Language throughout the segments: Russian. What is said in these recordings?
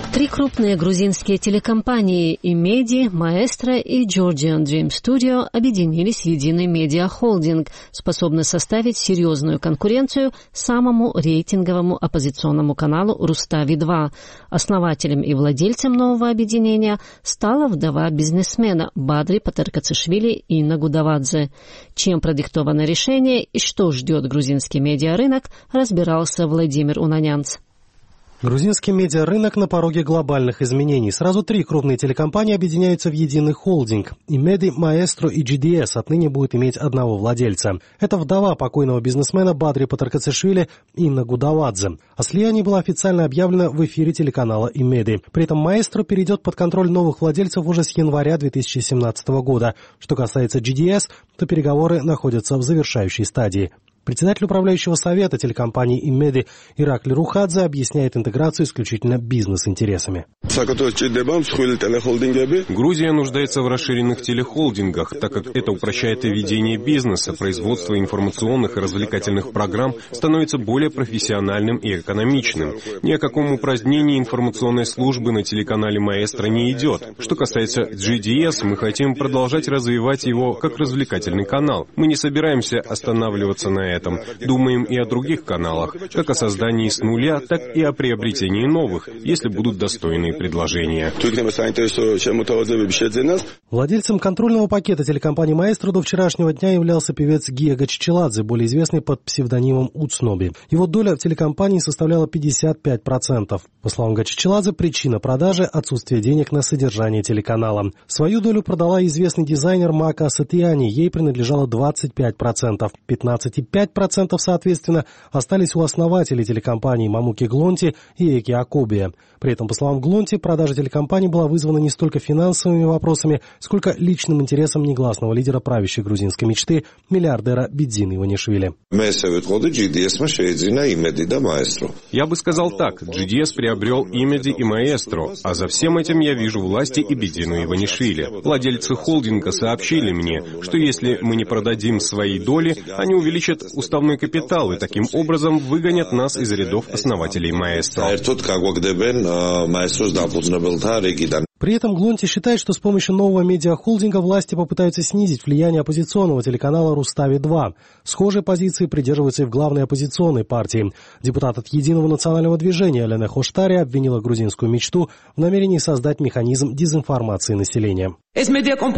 Три крупные грузинские телекомпании Imedi, Maestro и Georgian Dream Studio объединились в единый медиахолдинг, способный составить серьезную конкуренцию самому рейтинговому оппозиционному каналу Рустави-2. Основателем и владельцем нового объединения стала вдова бизнесмена Бадри Патаркацишвили Инна Гудавадзе. Чем продиктовано решение и что ждет грузинский медиарынок, разбирался Владимир Унанянц. Грузинский медиарынок на пороге глобальных изменений. Сразу три крупные телекомпании объединяются в единый холдинг. Imedi, Maestro и GDS отныне будет иметь одного владельца. Это вдова покойного бизнесмена Бадри Патаркацишвили Инна Гудавадзе. О слиянии было официально объявлено в эфире телеканала Imedi. При этом Maestro перейдет под контроль новых владельцев уже с января 2017 года. Что касается GDS, то переговоры находятся в завершающей стадии. Председатель управляющего совета телекомпании Imedi Иракли Рухадзе объясняет интеграцию исключительно бизнес-интересами. Грузия нуждается в расширенных телехолдингах, так как это упрощает и ведение бизнеса, производство информационных и развлекательных программ становится более профессиональным и экономичным. Ни о каком упразднении информационной службы на телеканале Маэстро не идет. Что касается GDS, мы хотим продолжать развивать его как развлекательный канал. Мы не собираемся останавливаться на этом. Думаем и о других каналах, как о создании с нуля, так и о приобретении новых, если будут достойные предложения. Владельцем контрольного пакета телекомпании «Маэстро» до вчерашнего дня являлся певец Гия Гаччеладзе, более известный под псевдонимом Уцноби. Его доля в телекомпании составляла 55%. По словам Гаччеладзе, причина продажи – отсутствие денег на содержание телеканала. Свою долю продала известный дизайнер Мака Асатиани, ей принадлежало 25%. 15,5% соответственно остались у основателей телекомпаний Мамуки Глонти и Эки Акобия. При этом, по словам Глонти, продажа телекомпании была вызвана не столько финансовыми вопросами, сколько личным интересом негласного лидера правящей грузинской мечты, миллиардера Бидзины Иванишвили. Я бы сказал так, GDS приобрел Imedi и Maestro, а за всем этим я вижу власти и Бидзину Иванишвили. Владельцы холдинга сообщили мне, что если мы не продадим свои доли, они увеличат уставной капитал и таким образом выгонят нас из рядов основателей Маэстро. При этом Глонти считает, что с помощью нового медиахолдинга власти попытаются снизить влияние оппозиционного телеканала Рустави-2. Схожей позиции придерживаются и в главной оппозиционной партии. Депутат от Единого национального движения Лене Хоштари обвинила грузинскую мечту в намерении создать механизм дезинформации населения. Этот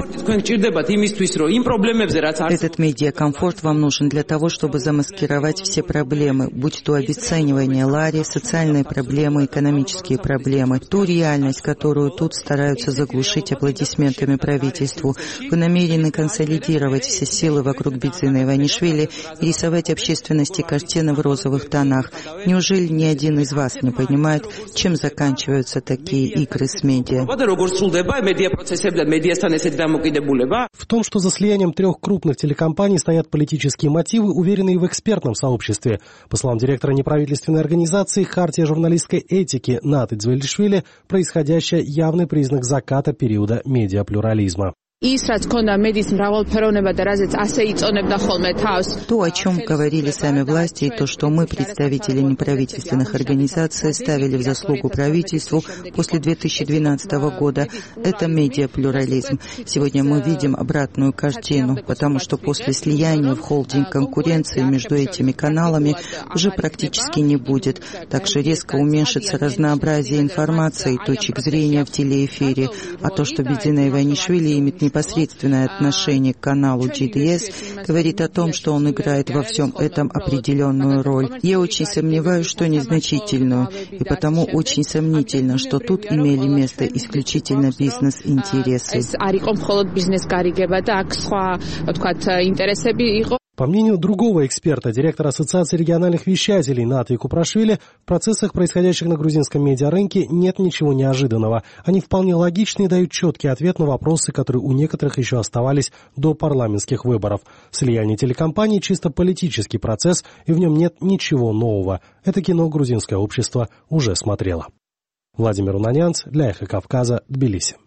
медиакомфорт вам нужен для того, чтобы замаскировать все проблемы, будь то обесценивание Лари, социальные проблемы, экономические проблемы, ту реальность, которую тут стараются заглушить аплодисментами правительству. Вы намерены консолидировать все силы вокруг Бидзины Иванишвили и рисовать общественности картины в розовых тонах. Неужели ни один из вас не понимает, чем заканчиваются такие игры с медиа? В том, что за слиянием трех крупных телекомпаний стоят политические мотивы, уверены и в экспертном сообществе. По словам директора неправительственной организации «Хартия журналистской этики» Наты Дзвелишвили, происходящее явный признак заката периода медиаплюрализма. То, о чем говорили сами власти, и то, что мы, представители неправительственных организаций, ставили в заслугу правительству после 2012 года, это медиаплюрализм. Сегодня мы видим обратную картину, потому что после слияния в холдинг конкуренции между этими каналами уже практически не будет. Также резко уменьшится разнообразие информации и точек зрения в телеэфире, а то, что Бидзина Иванишвили имеет непосредственное отношение к каналу GDS, говорит о том, что он играет во всем этом определенную роль. Я очень сомневаюсь, что незначительную, и потому очень сомнительно, что тут имели место исключительно бизнес-интересы. По мнению другого эксперта, директора Ассоциации региональных вещателей Наты Купрашвили, в процессах, происходящих на грузинском медиарынке, нет ничего неожиданного. Они вполне логичны и дают четкий ответ на вопросы, которые у некоторых еще оставались до парламентских выборов. Слияние телекомпаний – чисто политический процесс, и в нем нет ничего нового. Это кино грузинское общество уже смотрело. Владимир Унанянц для Эхо Кавказа, Тбилиси.